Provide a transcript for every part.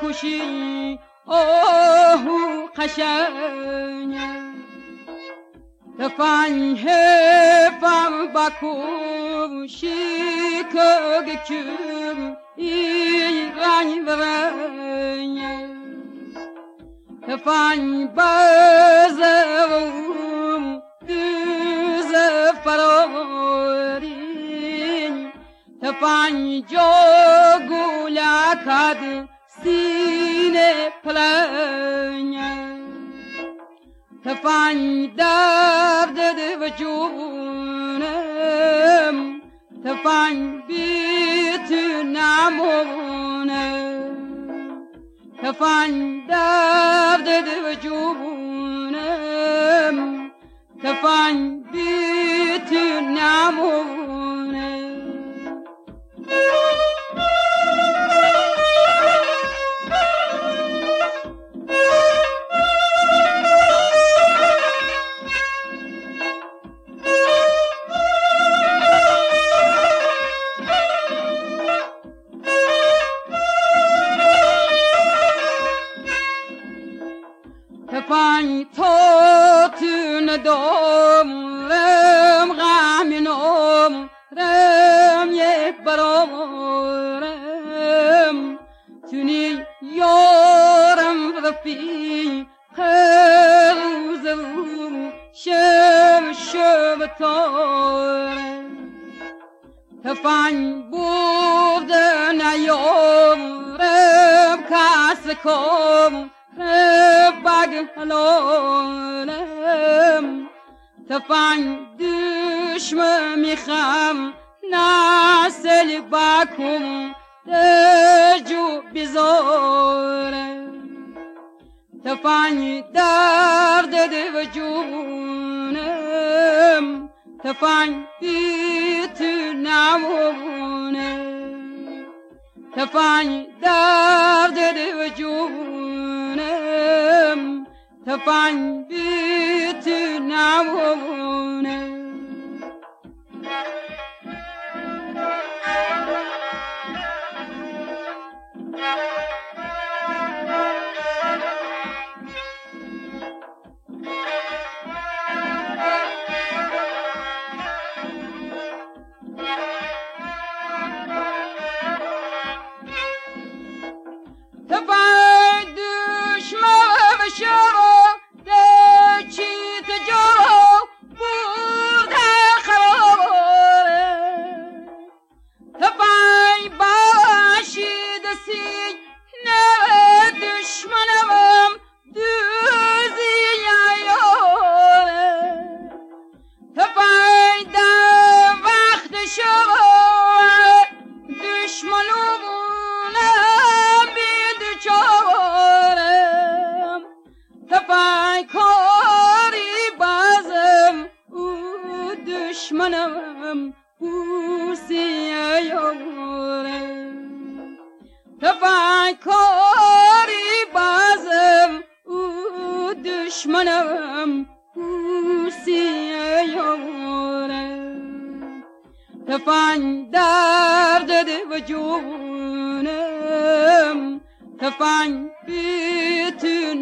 بکشی آهو قشنگ تفنگ فم بکشی کگکم ایران برنگ تفنگ بزرم دوز فرارین تفنگ جا گولکد سینه پلنگ تفنگ درد و جونم تفنگ بی تو نمونم تفنگ درد و جونم تفنگ بی تو نمونم تفنگ تا تو ندارم غمینم رم یک برارم تونی یارم رفی روز شب تارم تفنگ برده نیارم کس کام بگ حلالم تفنگ دشمن میخم نسل بکم دجو بیزارم تفنگ درد و جونم تفنگ بی تو نمونم تفنگ درد و جونم تفنگ بی تو نمونم دشمنم بوسی یارم تفنگ کاری بازم او دشمنم بوسی یارم تفنگ درد و جونم تفنگ بی تو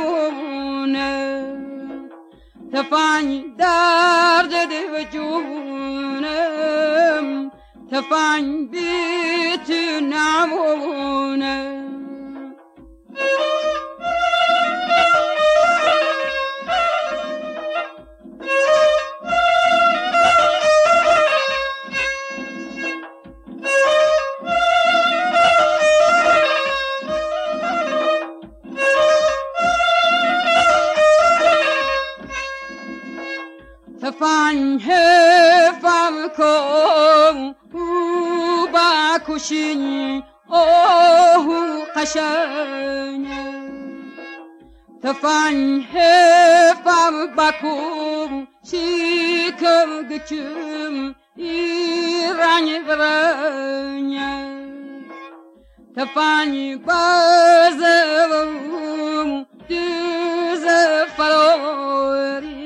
نمونم تفنگ درد و جونم تفنگ بی تو نمونم تفنگ فم کن او بکشی آهو قشنگ تفنگ فم بکشی کم ایران برنگ تفنگ بازم دوز فراری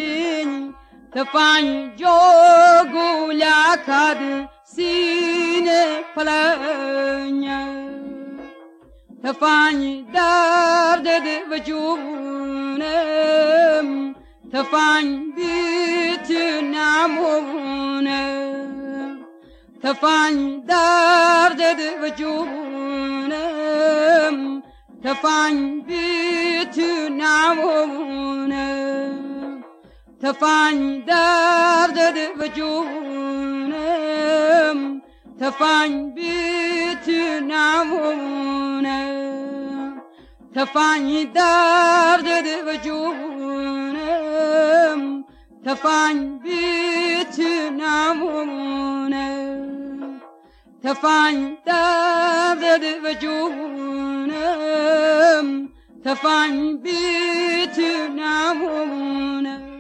تفنگ جا گولکد سینه پلنگ تفانی درد و جونم تفانی بیت نمونم تفانی درد و جونم تفانی بیت نمونم تفانی درد و جونم تفانی بیت نمونم تفانی درد و جونم تفانی بیت نمونم تفانی درد و جونم تفانی بیت نمونم